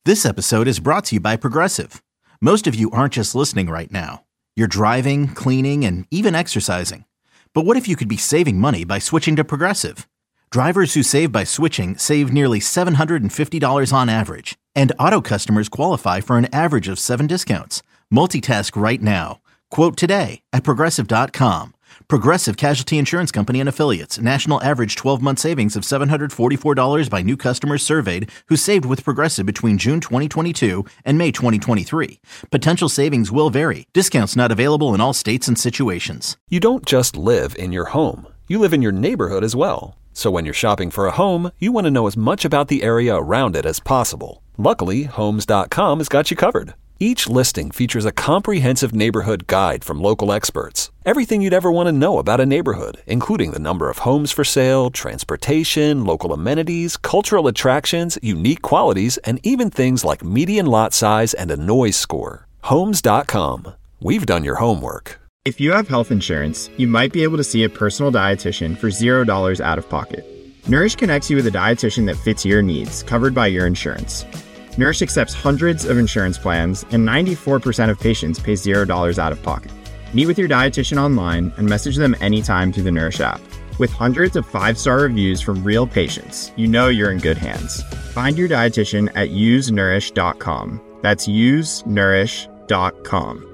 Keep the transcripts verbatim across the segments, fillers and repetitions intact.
This episode is brought to you by Progressive. Most of you aren't just listening right now. You're driving, cleaning, and even exercising. But what if you could be saving money by switching to Progressive? Drivers who save by switching save nearly seven hundred fifty dollars on average. And auto customers qualify for an average of seven discounts. Multitask right now. Quote today at Progressive dot com. Progressive Casualty Insurance Company and Affiliates. National average twelve-month savings of seven hundred forty-four dollars by new customers surveyed who saved with Progressive between June twenty twenty-two and May twenty twenty-three. Potential savings will vary. Discounts not available in all states and situations. You don't just live in your home. You live in your neighborhood as well. So when you're shopping for a home, you want to know as much about the area around it as possible. Luckily, Homes dot com has got you covered. Each listing features a comprehensive neighborhood guide from local experts. Everything you'd ever want to know about a neighborhood, including the number of homes for sale, transportation, local amenities, cultural attractions, unique qualities, and even things like median lot size and a noise score. Homes dot com. We've done your homework. If you have health insurance, you might be able to see a personal dietitian for zero dollars out of pocket. Nourish connects you with a dietitian that fits your needs, covered by your insurance. Nourish accepts hundreds of insurance plans, and ninety-four percent of patients pay zero dollars out of pocket. Meet with your dietitian online and message them anytime through the Nourish app. With hundreds of five-star reviews from real patients, you know you're in good hands. Find your dietitian at use nourish dot com. That's use nourish dot com.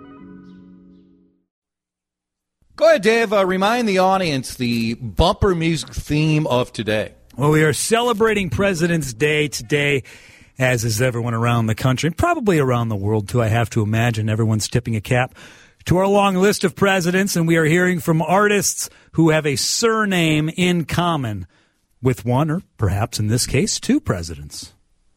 Go ahead, Dave. Uh, remind the audience the bumper music theme of today. Well, we are celebrating President's Day today, as is everyone around the country, and probably around the world, too. I have to imagine everyone's tipping a cap to our long list of presidents, and we are hearing from artists who have a surname in common with one, or perhaps in this case, two presidents.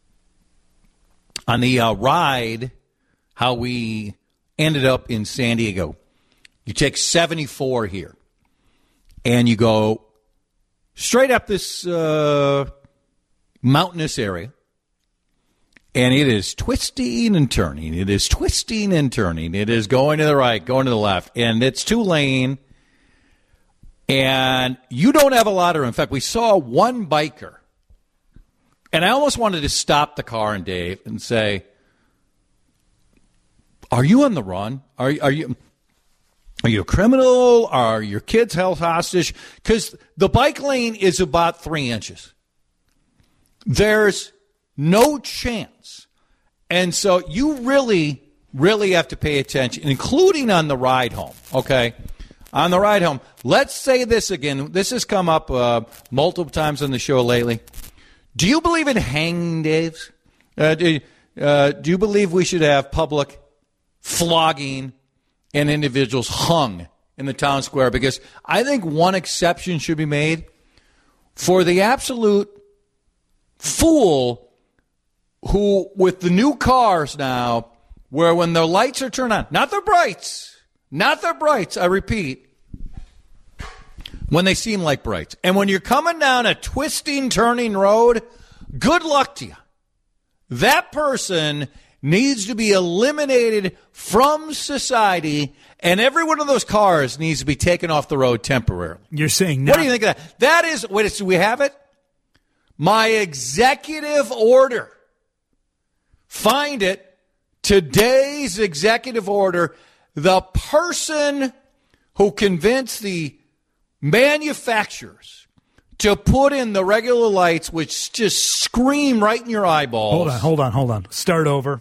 On the uh, ride, how we ended up in San Diego, you take seventy-four here, and you go straight up this uh, mountainous area, and it is twisting and turning. It is twisting and turning. It is going to the right, going to the left, and it's two-lane, and you don't have a lot of room. In fact, we saw one biker, and I almost wanted to stop the car and Dave and say, are you on the run? Are, are you... Are you a criminal? Are your kids held hostage? Because the bike lane is about three inches. There's no chance. And so you really, really have to pay attention, including on the ride home, okay? On the ride home. Let's say this again. This has come up uh, multiple times on the show lately. Do you believe in hanging days? Uh, do, uh, do you believe we should have public flogging and individuals hung in the town square? Because I think one exception should be made for the absolute fool who, with the new cars now, where when their lights are turned on, not their brights, not their brights, I repeat, when they seem like brights. And when you're coming down a twisting, turning road, good luck to you. That person needs to be eliminated from society, and every one of those cars needs to be taken off the road temporarily. You're saying not- What do you think of that? That is, wait, do we have it? My executive order. Find it. Today's executive order. The person who convinced the manufacturers to put in the regular lights, which just scream right in your eyeballs. Hold on, hold on, hold on. Start over.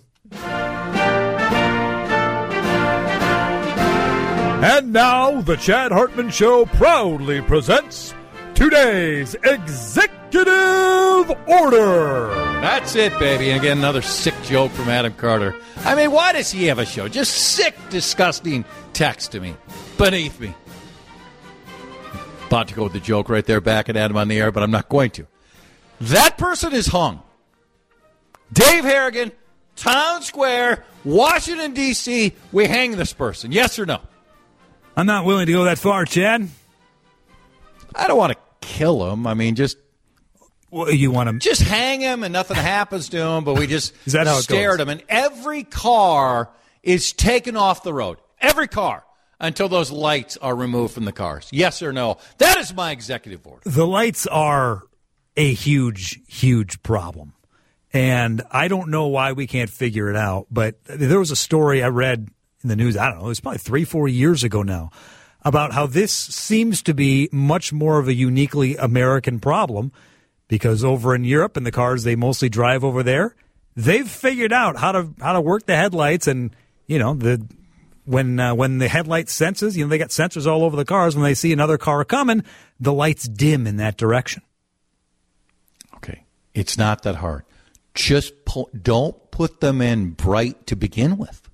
And now, the Chad Hartman Show proudly presents today's Executive Order. That's it, baby. And again, another sick joke from Adam Carter. I mean, why does he have a show? Just sick, disgusting text to me, beneath me. About to go with the joke right there back at Adam on the air, but I'm not going to. That person is hung. Dave Harrigan, Town Square, Washington, D C, we hang this person. Yes or no? I'm not willing to go that far, Chad. I don't want to kill him. I mean, just well, you want him just hang him and nothing happens to him, but we just is that how it stare goes? at him. And every car is taken off the road. Every car. Until those lights are removed from the cars. Yes or no? That is my executive order. The lights are a huge, huge problem. And I don't know why we can't figure it out, but there was a story I read in the news, I don't know, it was probably three, four years ago now, about how this seems to be much more of a uniquely American problem, because over in Europe, in the cars they mostly drive over there, they've figured out how to how to work the headlights, and you know the when uh, when the headlight senses, you know they got sensors all over the cars. When they see another car coming, the lights dim in that direction. Okay, it's not that hard. Just po- don't put them in bright to begin with.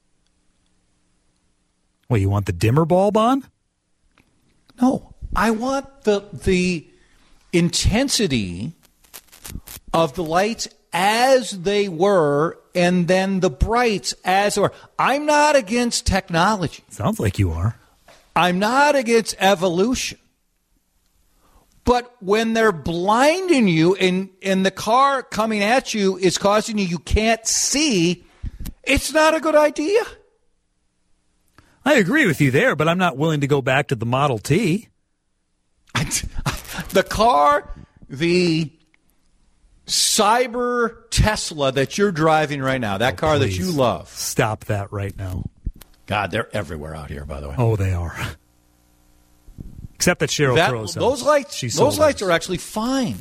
Well, you want the dimmer bulb on? No, I want the the intensity of the lights as they were, and then the brights as they were. I'm not against technology. Sounds like you are. I'm not against evolution. But when they're blinding you and, and the car coming at you is causing you you can't see, it's not a good idea. I agree with you there, but I'm not willing to go back to the Model T. The car, the Cyber Tesla that you're driving right now, that oh, car please. that you love. Stop that right now. God, they're everywhere out here, by the way. Oh, they are. Except that Sheryl that, Crow's Those lights, She those lights hers. are actually fine.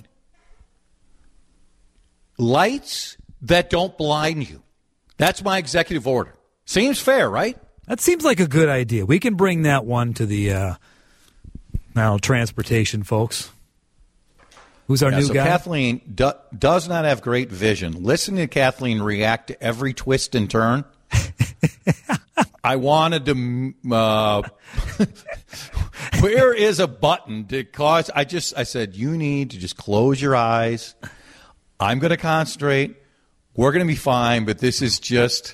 Lights that don't blind you. That's my executive order. Seems fair, right? That seems like a good idea. We can bring that one to the uh, now transportation folks. Who's our yeah, new so guy? Kathleen do, does not have great vision. Listen to Kathleen react to every twist and turn. I wanted to. Uh, where is a button to cause? I just. I said you need to just close your eyes. I'm going to concentrate. We're going to be fine. But this is just.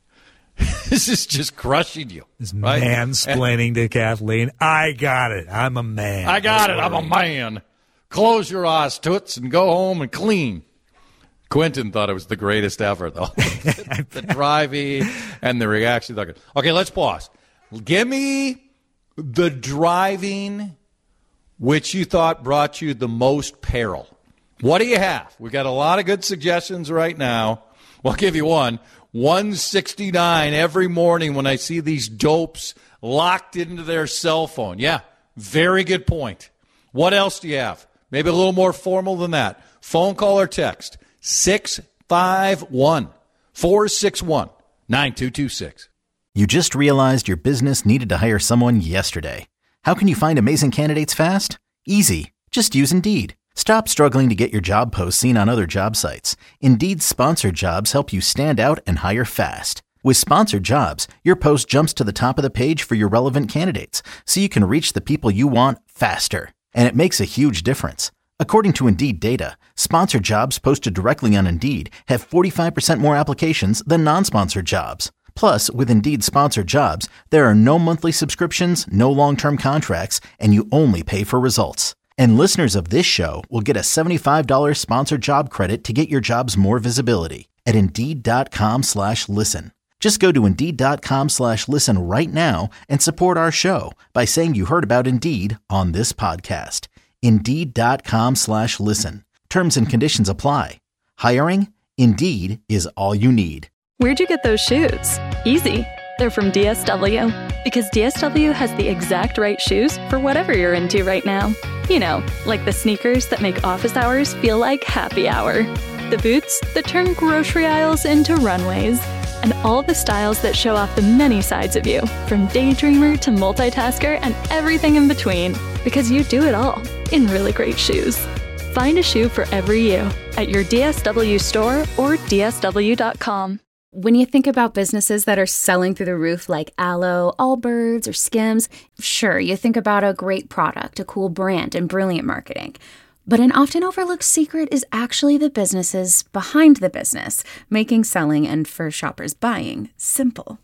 This is just crushing you. This right? mansplaining to Kathleen. I got it. I'm a man. I got it. I'm a man. Close your eyes, toots, and go home and clean. Quentin thought it was the greatest ever, though. The driving and the reaction. Okay, let's pause. Give me the driving which you thought brought you the most peril. What do you have? We got a lot of good suggestions right now. Well, I'll give you one. one sixty-nine every morning when I see these dopes locked into their cell phone. Yeah, very good point. What else do you have? Maybe a little more formal than that. Phone call or text. six five one, four six one, nine two two six. You just realized your business needed to hire someone yesterday. How can you find amazing candidates fast? Easy. Just use Indeed. Stop struggling to get your job posts seen on other job sites. Indeed's sponsored jobs help you stand out and hire fast. With sponsored jobs, your post jumps to the top of the page for your relevant candidates, so you can reach the people you want faster. And it makes a huge difference. According to Indeed data, sponsored jobs posted directly on Indeed have forty-five percent more applications than non-sponsored jobs. Plus, with Indeed sponsored jobs, there are no monthly subscriptions, no long-term contracts, and you only pay for results. And listeners of this show will get a seventy-five dollars sponsored job credit to get your jobs more visibility at Indeed.com slash listen. Just go to Indeed.com slash listen right now and support our show by saying you heard about Indeed on this podcast. Indeed.com slash listen. Terms and conditions apply. Hiring? Indeed is all you need. Where'd you get those shoes? Easy. They're from D S W. Because D S W has the exact right shoes for whatever you're into right now. You know, like the sneakers that make office hours feel like happy hour. The boots that turn grocery aisles into runways. And all the styles that show off the many sides of you, from daydreamer to multitasker and everything in between. Because you do it all in really great shoes. Find a shoe for every you at your D S W store or D S W dot com. When you think about businesses that are selling through the roof like Aloe, Allbirds, or Skims, sure, you think about a great product, a cool brand, and brilliant marketing. But an often overlooked secret is actually the businesses behind the business, making selling and for shoppers buying simple.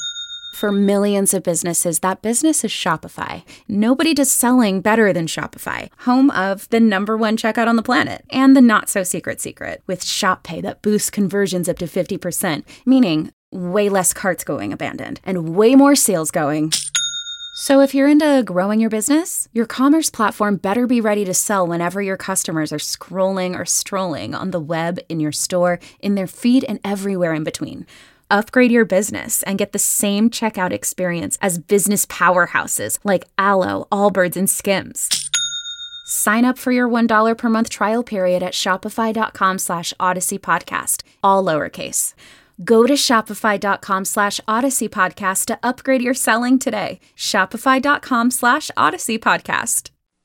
For millions of businesses, that business is Shopify. Nobody does selling better than Shopify, home of the number one checkout on the planet and the not-so-secret secret with Shop Pay that boosts conversions up to fifty percent, meaning way less carts going abandoned and way more sales going So if you're into growing your business, your commerce platform better be ready to sell whenever your customers are scrolling or strolling on the web, in your store, in their feed, and everywhere in between. Upgrade your business and get the same checkout experience as business powerhouses like Allo, Allbirds, and Skims. Sign up for your one dollar per month trial period at shopify.com slash Odyssey Podcast, all lowercase. Go to shopify.com slash Odyssey Podcast to upgrade your selling today. Shopify.com slash Odyssey Podcast.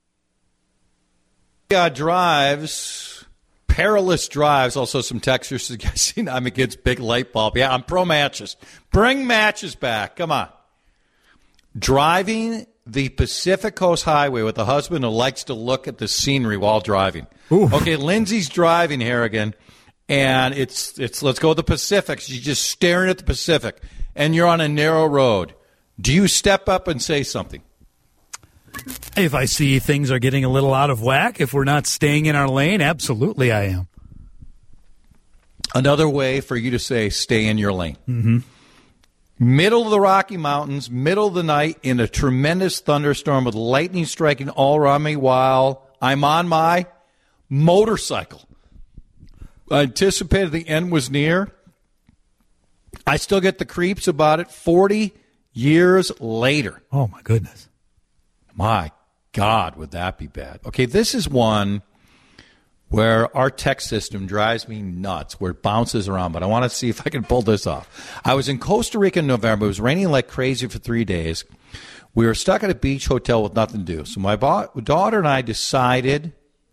Yeah, drives, perilous drives. Also, some textures suggesting I'm against big light bulb. Yeah, I'm pro matches. Bring matches back. Come on. Driving the Pacific Coast Highway with a husband who likes to look at the scenery while driving. Ooh. Okay, Lindsay's driving here again. And it's, it's let's go to the Pacific. She's just staring at the Pacific, and you're on a narrow road. Do you step up and say something? If I see things are getting a little out of whack, if we're not staying in our lane, absolutely I am. Another way for you to say stay in your lane. Mm-hmm. Middle of the Rocky Mountains, middle of the night, in a tremendous thunderstorm with lightning striking all around me while I'm on my motorcycle. I anticipated the end was near. I still get the creeps about it forty years later. Oh, my goodness. My God, would that be bad? Okay, this is one where our text system drives me nuts, where it bounces around, but I want to see if I can pull this off. I was in Costa Rica in November. It was raining like crazy for three days. We were stuck at a beach hotel with nothing to do. So my bo- daughter and I decided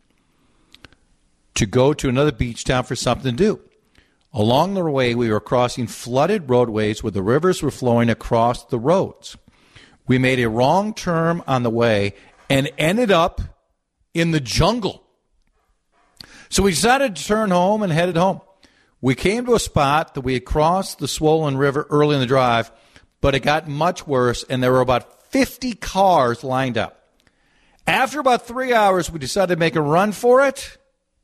to go to another beach town for something to do. Along the way, we were crossing flooded roadways where the rivers were flowing across the roads. We made a wrong turn on the way and ended up in the jungle. So we decided to turn home and headed home. We came to a spot that we had crossed the swollen river early in the drive, but it got much worse, and there were about fifty cars lined up. After about three hours, we decided to make a run for it.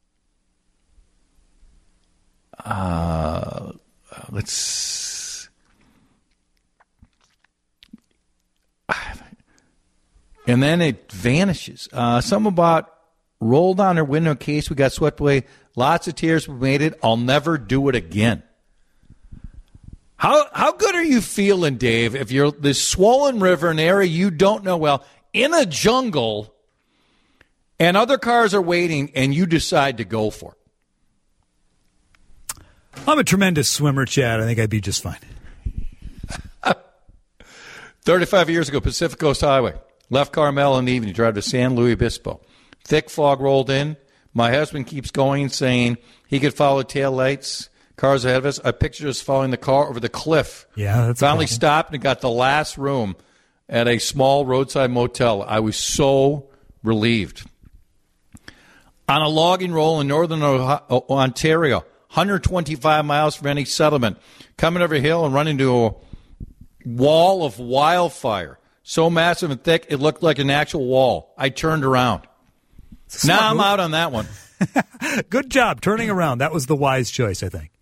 Uh, let's. And then it vanishes. Uh, some about rolled down our window case. We got swept away. Lots of tears. We made it. I'll never do it again. How how good are you feeling, Dave, if you're this swollen river, an area you don't know well, in a jungle, and other cars are waiting, and you decide to go for it? I'm a tremendous swimmer, Chad. I think I'd be just fine. thirty-five years ago, Pacific Coast Highway. Left Carmel in the evening, drive to San Luis Obispo. Thick fog rolled in. My husband keeps going, saying he could follow tail lights, cars ahead of us. I pictured us following the car over the cliff. Yeah, that's Finally stopped and got the last room at a small roadside motel. I was so relieved. On a logging roll in northern Ontario, one hundred twenty-five miles from any settlement, coming over a hill and running into a wall of wildfire. So massive and thick, it looked like an actual wall. I turned around. Now I'm move. out on that one. Good job turning around. That was the wise choice, I think.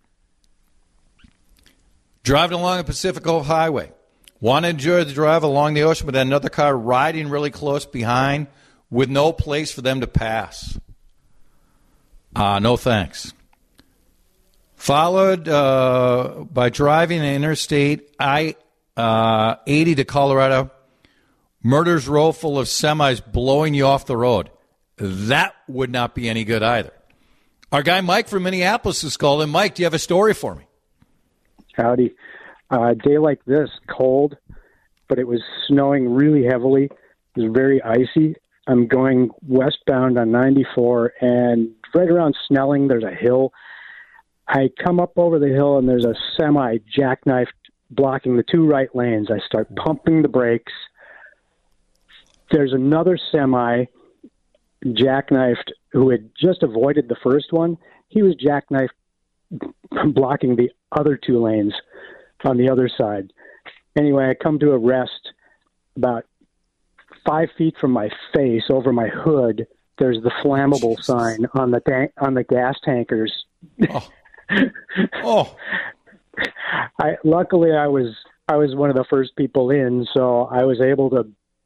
Driving along the Pacific Coast Highway. Want to enjoy the drive along the ocean, but then another car riding really close behind with no place for them to pass. Uh, no thanks. Followed uh, by driving an interstate I uh, eighty to Colorado. Murder's row full of semis blowing you off the road. That would not be any good either. Our guy Mike from Minneapolis is called in. Mike, do you have a story for me? Howdy. Uh, a day like this, cold, but it was snowing really heavily. It was very icy. I'm going westbound on ninety-four, and right around Snelling, there's a hill. I come up over the hill, and there's a semi jackknifed blocking the two right lanes. I start pumping the brakes. There's another semi jackknifed who had just avoided the first one. He was jackknifed blocking the other two lanes on the other side. Anyway, I come to a rest about five feet from my face over my hood. There's the flammable Jesus. sign on the tank, on the gas tankers. Oh. oh. I luckily I was I was one of the first people in, so I was able to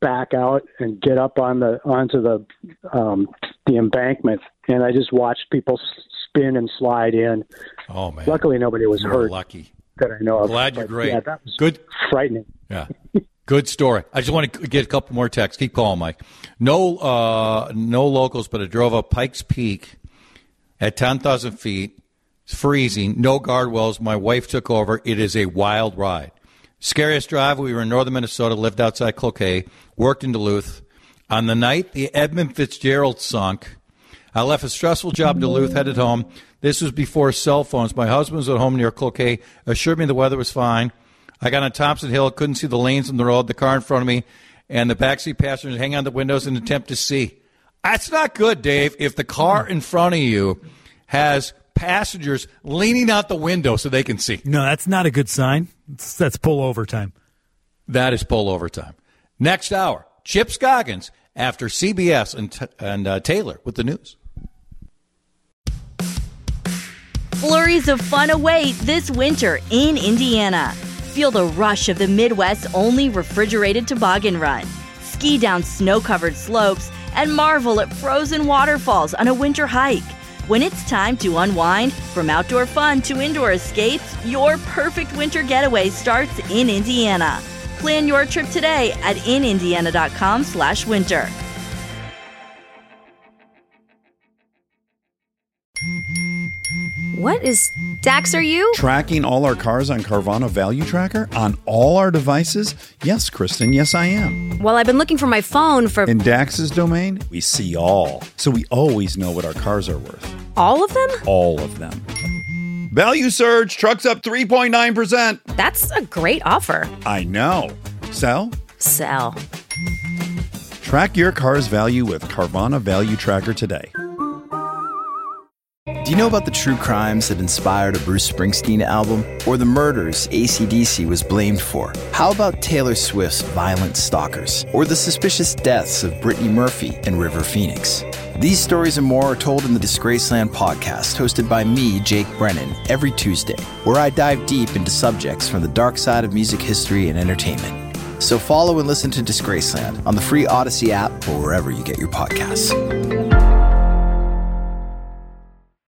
back out and get up on the onto the um, the embankment, and I just watched people spin and slide in. Oh man! Luckily, nobody was You're hurt. Lucky. That I know of. Glad you're But, great. Yeah, that was good. Frightening. Yeah. Good story. I just want to get a couple more texts. Keep calling, Mike. No, uh, no locals, but I drove up Pikes Peak at ten thousand feet. It's freezing. No guardrails. My wife took over. It is a wild ride. Scariest drive. We were in northern Minnesota, lived outside Cloquet, worked in Duluth. On the night the Edmund Fitzgerald sunk, I left a stressful job in Duluth, headed home. This was before cell phones. My husband was at home near Cloquet, assured me the weather was fine. I got on Thompson Hill, couldn't see the lanes on the road, the car in front of me, and the backseat passengers hang on the windows in an attempt to see. That's not good, Dave, if the car in front of you has passengers leaning out the window so they can see. No, that's not a good sign. That's, that's pullover time. That is pullover time. Next hour, Chip Scoggins after C B S and, and uh, Taylor with the news. Flurries of fun await this winter in Indiana. Feel the rush of the Midwest's only refrigerated toboggan run. Ski down snow-covered slopes and marvel at frozen waterfalls on a winter hike. When it's time to unwind, from outdoor fun to indoor escapes, your perfect winter getaway starts in Indiana. Plan your trip today at inindiana.com slash winter. What is... Dax, are you? Tracking all our cars on Carvana Value Tracker on all our devices? Yes, Kristen, yes I am. Well, I've been looking for my phone for... In Dax's domain, we see all. So we always know what our cars are worth. All of them? All of them. Value surge, trucks up three point nine percent. That's a great offer. I know. Sell? Sell. Track your car's value with Carvana Value Tracker today. Do you know about the true crimes that inspired a Bruce Springsteen album? Or the murders A C D C was blamed for? How about Taylor Swift's Violent Stalkers? Or the suspicious deaths of Brittany Murphy and River Phoenix? These stories and more are told in the Disgraceland podcast, hosted by me, Jake Brennan, every Tuesday, where I dive deep into subjects from the dark side of music history and entertainment. So follow and listen to Disgraceland on the free Odyssey app or wherever you get your podcasts.